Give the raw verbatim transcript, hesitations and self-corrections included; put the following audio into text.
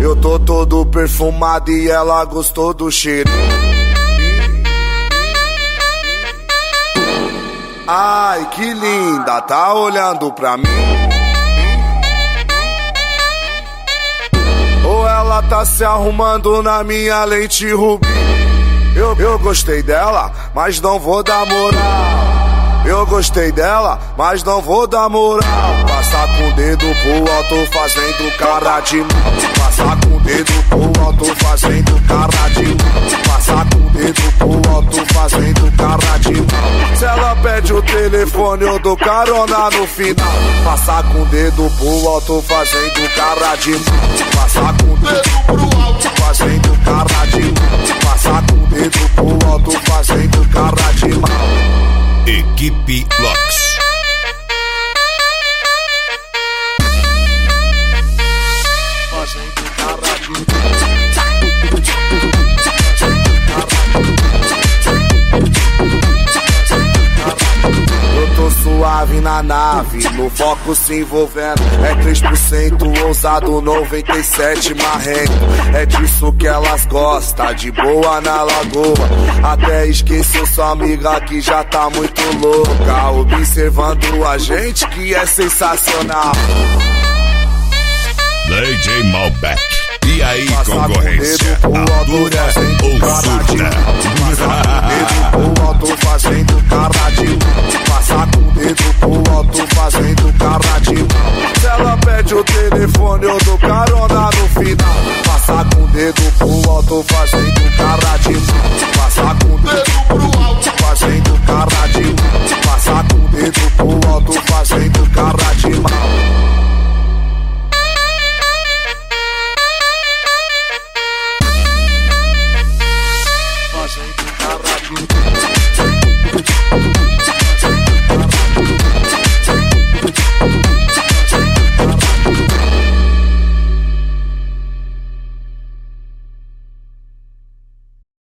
Eu tô todo perfumado e ela gostou do cheiro. Ai, que linda, tá olhando pra mim? Ou ela tá se arrumando na minha lente rubi? Eu, eu gostei dela, mas não vou dar moral. Eu gostei dela, mas não vou dar moral. Passar com o dedo pro alto fazendo cara de mal. Passar com o dedo pro alto fazendo cara de mal. Passar com o dedo pro alto fazendo cara de mal. Se ela pede o telefone eu dou carona no final. Passar com o dedo pro alto fazendo cara de mal. Passar com o dedo pro alto fazendo cara de mal. Passar com o dedo pro alto fazendo cara de mal. Equipe Locks. Eu tô suave na nave, no foco se envolvendo. É três por cento ousado, noventa e sete marrento. É disso que elas gostam, de boa na lagoa. Até esqueceu sua amiga que já tá muito louca, observando a gente que é sensacional. D J Malbec. E aí, concorrência? Adura ou surta? Passar com o dedo pro alto fazendo cara de mal. Passar com o dedo pro alto fazendo cara de mal. Se ela pede o telefone eu dou carona no final. Passar com o dedo pro alto fazendo